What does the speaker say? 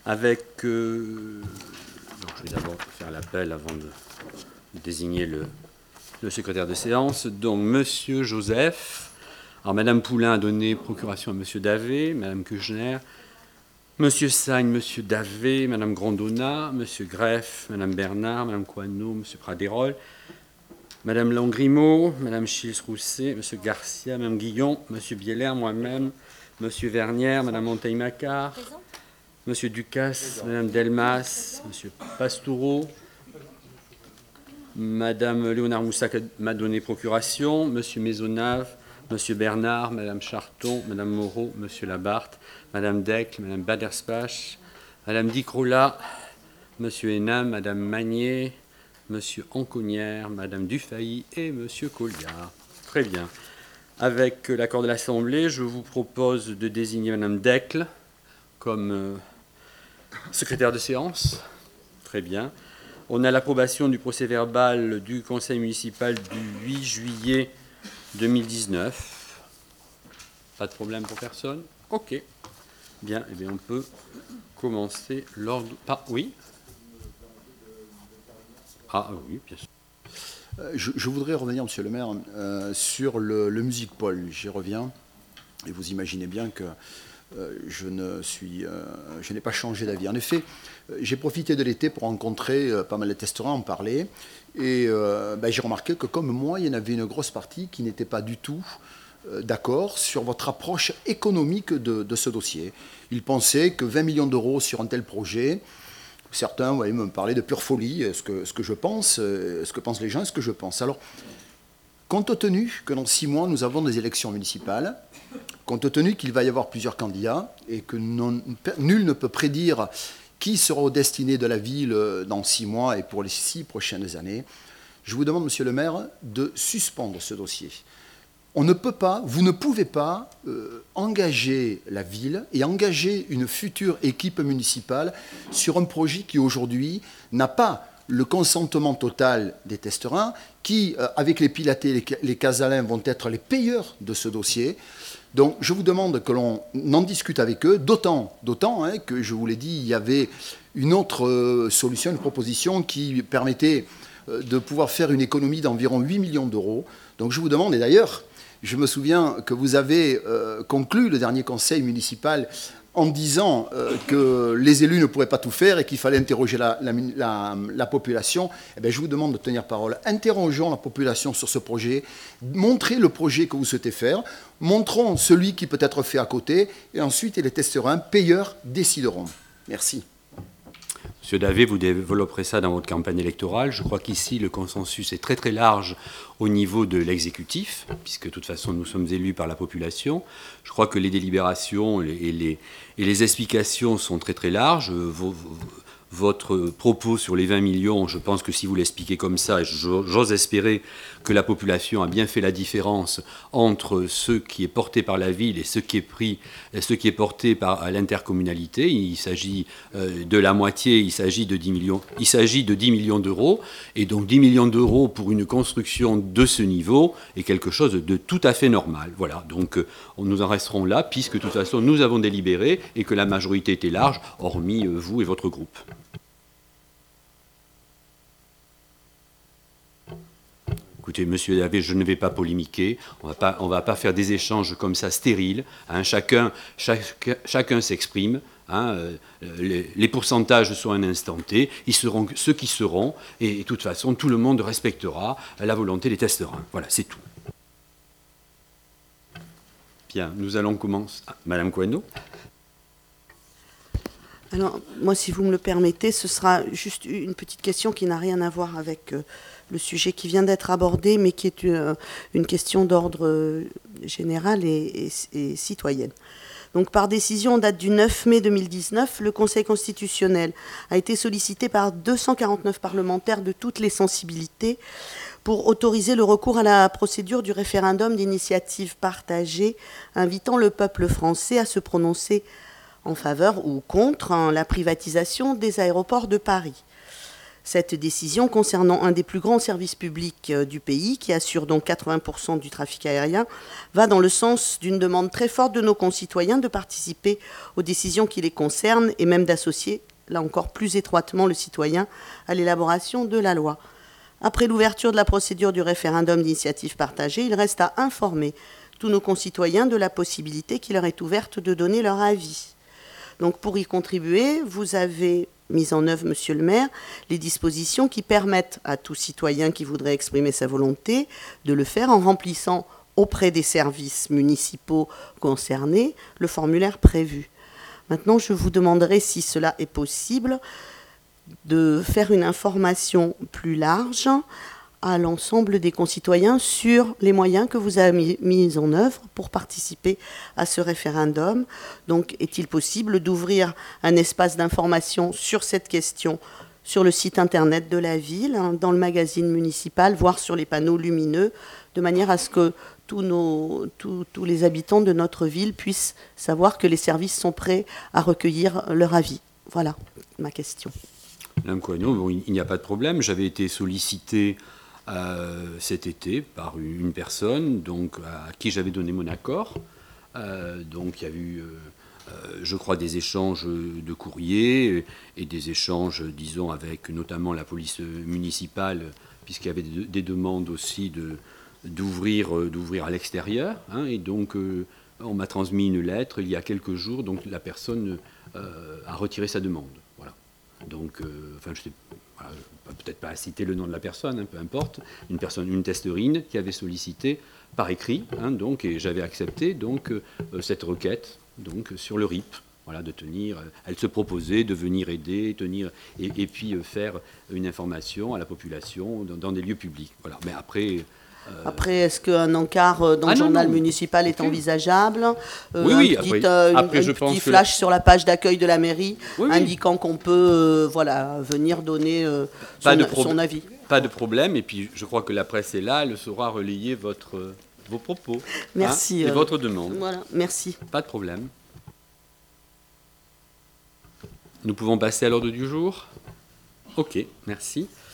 avec... donc je vais d'abord faire l'appel avant de désigner le secrétaire de séance. Donc, Monsieur Joseph. Alors, Madame Poulain a donné procuration à Monsieur Davé, Madame Keuchner, Monsieur Sagne, Monsieur Davé, Madame Grandona, Monsieur Greff, Madame Bernard, Madame Coineau, Monsieur Pradérol, Madame Langrimaud, Madame Chils-Rousset, Monsieur Garcia, Madame Guillon, Monsieur Bieler, moi-même, Monsieur Vernière, Madame Monteil-Macquart, Monsieur Ducasse, Madame Delmas, Monsieur Pastoureau, Madame Léonard Moussac m'a donné procuration, Monsieur Maisonnave, Monsieur Bernard, Madame Charton, Madame Moreau, Monsieur Labarthe, Madame Decle, Madame Baderspach, Madame Dicrola, Monsieur Hénam, Madame Magnier, Monsieur Anconnière, Madame Dufay et Monsieur Colliard. Très bien. Avec l'accord de l'Assemblée, je vous propose de désigner Madame Decle comme secrétaire de séance. Très bien. On a l'approbation du procès-verbal du Conseil municipal du 8 juillet 2019. Pas de problème pour personne? Ok. Bien, eh bien on peut commencer l'ordre... oui. Ah oui, bien sûr. Je voudrais revenir, Monsieur le maire, sur le Music Pole. J'y reviens. Et vous imaginez bien que je n'ai pas changé d'avis. En effet, j'ai profité de l'été pour rencontrer pas mal de testerins, en parler. Et j'ai remarqué que, comme moi, il y en avait une grosse partie qui n'était pas du tout d'accord sur votre approche économique de ce dossier. Ils pensaient que 20 millions d'euros sur un tel projet... Certains me parlaient de pure folie, ce que je pense, ce que pensent les gens, ce que je pense. Alors, compte tenu que dans 6 mois, nous avons des élections municipales, compte tenu qu'il va y avoir plusieurs candidats et que nul ne peut prédire qui sera au destiné de la ville dans 6 mois et pour les 6 prochaines années, je vous demande, Monsieur le maire, de suspendre ce dossier. On ne peut pas, vous ne pouvez pas engager la ville et engager une future équipe municipale sur un projet qui aujourd'hui n'a pas le consentement total des testerins, qui, avec les Pilatés, les Casalins, vont être les payeurs de ce dossier. Donc je vous demande que l'on en discute avec eux, d'autant que, je vous l'ai dit, il y avait une autre solution, une proposition qui permettait de pouvoir faire une économie d'environ 8 millions d'euros. Donc je vous demande, et d'ailleurs... Je me souviens que vous avez conclu le dernier conseil municipal en disant que les élus ne pourraient pas tout faire et qu'il fallait interroger la population. Eh bien, je vous demande de tenir parole. Interrogeons la population sur ce projet, montrez le projet que vous souhaitez faire, montrons celui qui peut être fait à côté, et ensuite les testerins, payeurs, décideront. Merci. Monsieur Davé, vous développerez ça dans votre campagne électorale. Je crois qu'ici, le consensus est très très large au niveau de l'exécutif, puisque de toute façon, nous sommes élus par la population. Je crois que les délibérations et les explications sont très très larges. Votre propos sur les 20 millions, je pense que si vous l'expliquez comme ça, j'ose espérer que la population a bien fait la différence entre ce qui est porté par la ville et ce qui est porté par l'intercommunalité. Il s'agit de la moitié, il s'agit de 10 millions. Il s'agit de 10 millions d'euros. Et donc 10 millions d'euros pour une construction de ce niveau est quelque chose de tout à fait normal. Voilà, donc nous en resterons là, puisque de toute façon nous avons délibéré et que la majorité était large, hormis vous et votre groupe. Écoutez, Monsieur Davé, je ne vais pas polémiquer. On va pas faire des échanges comme ça stériles. Hein. Chacun s'exprime. Hein. Les pourcentages sont à un instant T. Ils seront ceux qui seront. Et de toute façon, tout le monde respectera la volonté des testerins. Voilà, c'est tout. Bien, nous allons commencer. Madame Coineau. Alors, moi, si vous me le permettez, ce sera juste une petite question qui n'a rien à voir avec le sujet qui vient d'être abordé, mais qui est une question d'ordre général et citoyenne. Donc, par décision en date du 9 mai 2019, le Conseil constitutionnel a été sollicité par 249 parlementaires de toutes les sensibilités pour autoriser le recours à la procédure du référendum d'initiative partagée, invitant le peuple français à se prononcer en faveur ou contre la privatisation des aéroports de Paris. Cette décision concernant un des plus grands services publics du pays, qui assure donc 80% du trafic aérien, va dans le sens d'une demande très forte de nos concitoyens de participer aux décisions qui les concernent et même d'associer, là encore plus étroitement, le citoyen à l'élaboration de la loi. Après l'ouverture de la procédure du référendum d'initiative partagée, il reste à informer tous nos concitoyens de la possibilité qui leur est ouverte de donner leur avis. Donc pour y contribuer, vous avez mis en œuvre, Monsieur le maire, les dispositions qui permettent à tout citoyen qui voudrait exprimer sa volonté de le faire en remplissant auprès des services municipaux concernés le formulaire prévu. Maintenant, je vous demanderai, si cela est possible, de faire une information plus large à l'ensemble des concitoyens sur les moyens que vous avez mis en œuvre pour participer à ce référendum. Donc, est-il possible d'ouvrir un espace d'information sur cette question sur le site internet de la ville, dans le magazine municipal, voire sur les panneaux lumineux, de manière à ce que tous les habitants de notre ville puissent savoir que les services sont prêts à recueillir leur avis. Voilà ma question. Madame Coignot, bon, il n'y a pas de problème. J'avais été sollicité cet été par une personne donc, à qui j'avais donné mon accord. Donc il y a eu, je crois, des échanges de courriers et des échanges, disons, avec notamment la police municipale, puisqu'il y avait des demandes aussi d'ouvrir à l'extérieur. Hein, et donc on m'a transmis une lettre il y a quelques jours, donc la personne a retiré sa demande. Voilà. Donc, enfin, je sais, voilà, peut-être pas à citer le nom de la personne, hein, peu importe, une testerine qui avait sollicité par écrit, hein, donc, et j'avais accepté donc cette requête donc sur le RIP, voilà, de tenir. Elle se proposait de venir aider, tenir et puis faire une information à la population dans des lieux publics. Voilà. Mais après. Après, est-ce qu'un encart dans le journal municipal est envisageable? Oui, un petit flash sur la page d'accueil de la mairie, indiquant qu'on peut venir donner son avis. Pas de problème, et puis je crois que la presse est là, elle saura relayer vos propos. Merci. Et votre demande. Voilà, merci. Pas de problème. Nous pouvons passer à l'ordre du jour? Ok, merci.